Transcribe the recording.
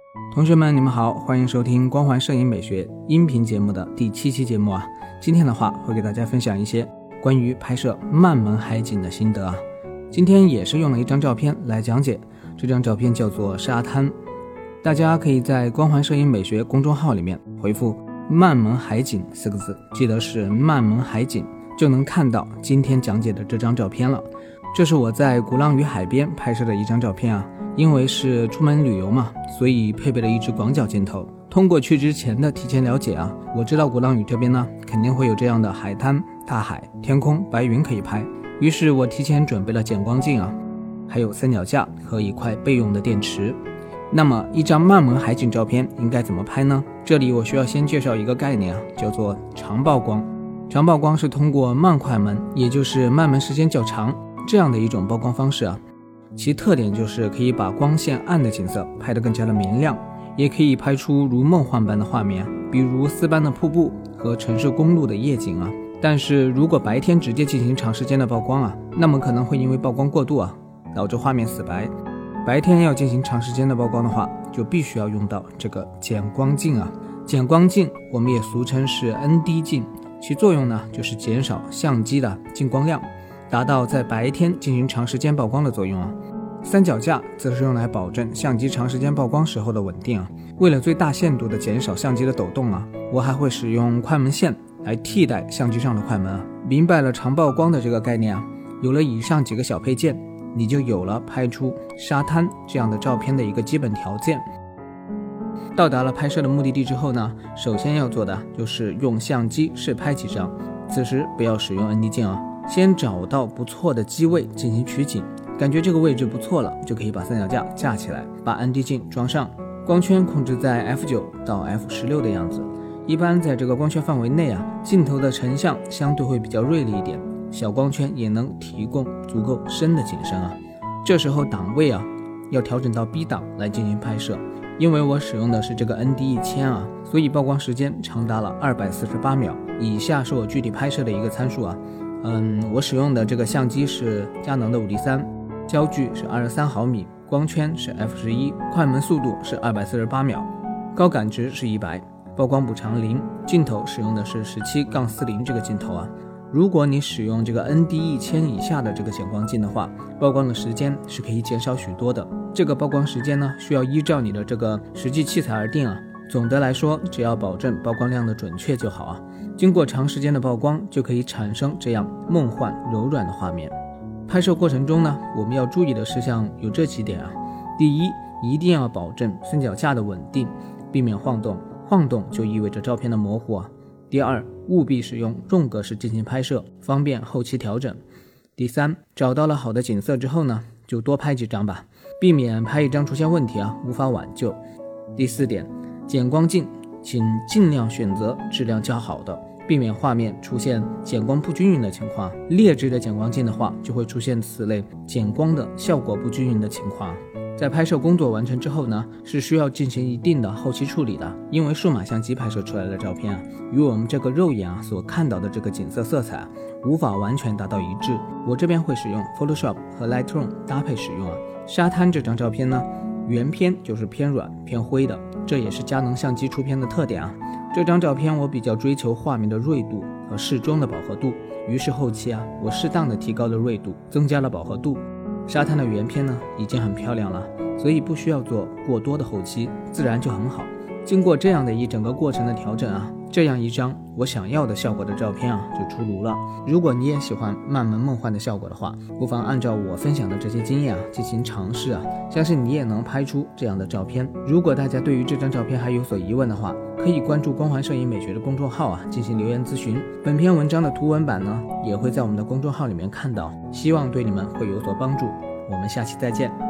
同学们，你们好，欢迎收听光环摄影美学音频节目的第7期节目啊。今天的话会给大家分享一些关于拍摄慢门海景的心得啊。今天也是用了一张照片来讲解，这张照片叫做沙滩。大家可以在光环摄影美学公众号里面回复慢门海景4个字，记得是慢门海景，就能看到今天讲解的这张照片了。这是我在鼓浪屿海边拍摄的一张照片啊。因为是出门旅游嘛，所以配备了一支广角镜头。通过去之前的提前了解啊，我知道鼓浪屿这边呢肯定会有这样的海滩、大海、天空、白云可以拍，于是我提前准备了减光镜啊，还有三脚架和一块备用的电池。那么一张慢门海景照片应该怎么拍呢？这里我需要先介绍一个概念啊，叫做长曝光。长曝光是通过慢快门，也就是慢门时间较长这样的一种曝光方式啊。其特点就是可以把光线暗的景色拍得更加的明亮，也可以拍出如梦幻般的画面，比如丝般的瀑布和城市公路的夜景啊。但是如果白天直接进行长时间的曝光啊，那么可能会因为曝光过度啊，导致画面死白。白天要进行长时间的曝光的话，就必须要用到这个减光镜啊。减光镜我们也俗称是 ND 镜，其作用呢就是减少相机的进光量，达到在白天进行长时间曝光的作用啊。三脚架则是用来保证相机长时间曝光时候的稳定啊。为了最大限度的减少相机的抖动啊，我还会使用快门线来替代相机上的快门啊。明白了长曝光的这个概念啊，有了以上几个小配件，你就有了拍出沙滩这样的照片的一个基本条件。到达了拍摄的目的地之后呢，首先要做的就是用相机试拍几张。此时不要使用 ND 镜啊，先找到不错的机位进行取景，感觉这个位置不错了，就可以把三脚架架起来，把 ND 镜装上，光圈控制在 F9 到 F16 的样子。一般在这个光圈范围内啊，镜头的成像相对会比较锐利一点，小光圈也能提供足够深的景深啊。这时候档位啊要调整到 B 档来进行拍摄，因为我使用的是这个 ND1000啊，所以曝光时间长达了248秒。以下是我具体拍摄的一个参数啊。我使用的这个相机是佳能的5D3，焦距是23毫米，光圈是 F11， 快门速度是248秒，高感值是100，曝光补偿0，镜头使用的是17-40这个镜头啊。如果你使用这个 ND1000 以下的这个减光镜的话，曝光的时间是可以减少许多的。这个曝光时间呢，需要依照你的这个实际器材而定啊。总的来说，只要保证曝光量的准确就好啊。经过长时间的曝光，就可以产生这样梦幻柔软的画面。拍摄过程中呢，我们要注意的事项有这几点啊。第一，一定要保证三脚架的稳定，避免晃动，晃动就意味着照片的模糊啊。第二，务必使用重格式进行拍摄，方便后期调整。第三，找到了好的景色之后呢，就多拍几张吧，避免拍一张出现问题啊，无法挽救。第四点，减光镜请尽量选择质量较好的，避免画面出现减光不均匀的情况。劣质的减光镜的话，就会出现此类减光的效果不均匀的情况。在拍摄工作完成之后呢，是需要进行一定的后期处理的，因为数码相机拍摄出来的照片啊，与我们这个肉眼啊所看到的这个景色色彩无法完全达到一致。我这边会使用 Photoshop 和 Lightroom 搭配使用啊。沙滩这张照片呢，原片就是偏软偏灰的，这也是佳能相机出片的特点啊。这张照片我比较追求画面的锐度和适中的饱和度，于是后期啊，我适当的提高了锐度，增加了饱和度。沙滩的原片呢已经很漂亮了，所以不需要做过多的后期，自然就很好。经过这样的一整个过程的调整啊，这样一张我想要的效果的照片啊就出炉了。如果你也喜欢慢门梦幻的效果的话，不妨按照我分享的这些经验啊进行尝试啊，相信你也能拍出这样的照片。如果大家对于这张照片还有所疑问的话，可以关注光环摄影美学的公众号啊进行留言咨询。本篇文章的图文版呢也会在我们的公众号里面看到，希望对你们会有所帮助。我们下期再见。